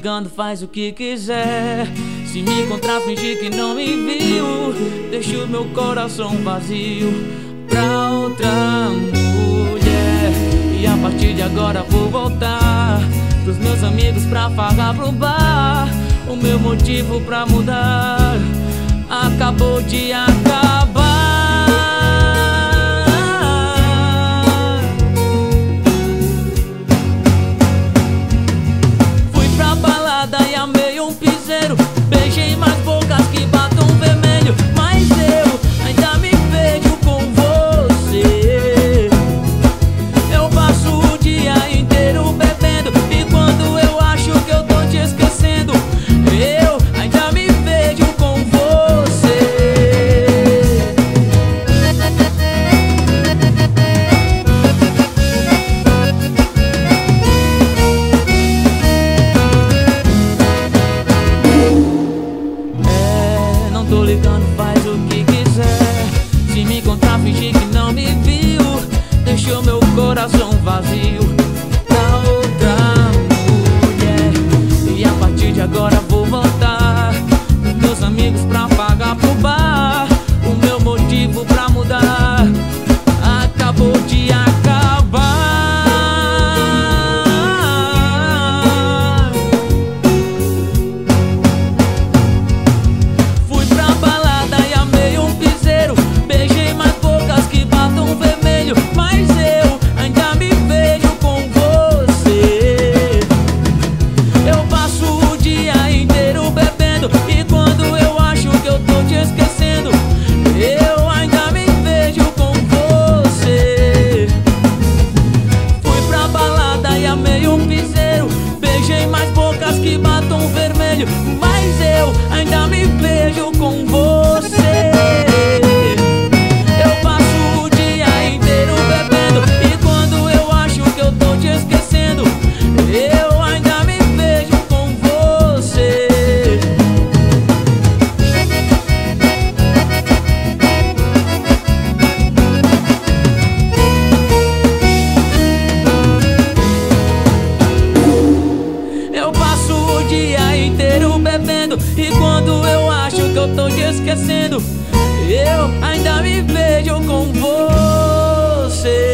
ligando, faz o que quiser. Se me encontrar, fingir que não me viu. Deixa o meu coração vazio pra outra mulher. E a partir de agora vou voltar pros meus amigos pra farrar pro bar. O meu motivo pra mudar acabou de acabar. Fui pra balada e amei um piseiro. Beijei mais bocas que batom vermelho. Mas eu ainda me vejo com você. Eu passo o dia inteiro bebendo, e quando eu acho que eu tô te esquecendo, eu ainda me vejo com você. Não tô ligando, faz o que quiser. Se me encontrar, fingir que não me viu. Deixou meu coração vazio pra outra mulher. E a partir de agora vou voltar com meus amigos pra pagar pro bar. O meu motivo pra mudar acabou de acabar. Fui pra balada e amei um piseiro. Beijei mais bocas que batom vermelho. Mas eu ainda me vejo com você. Eu passo o dia inteiro bebendo, e quando eu acho que eu tô te esquecendo, eu ainda me vejo com você. Fui pra balada e amei um piseiro. Beijei mais bocas que batom vermelho. Mas eu ainda me vejo com você. Eu passo o dia inteiro bebendo, e quando eu acho que eu tô te esquecendo, eu ainda me vejo com você. Eu passo o dia inteiro bebendo, e quando eu acho que eu tô te esquecendo, eu ainda me vejo com você.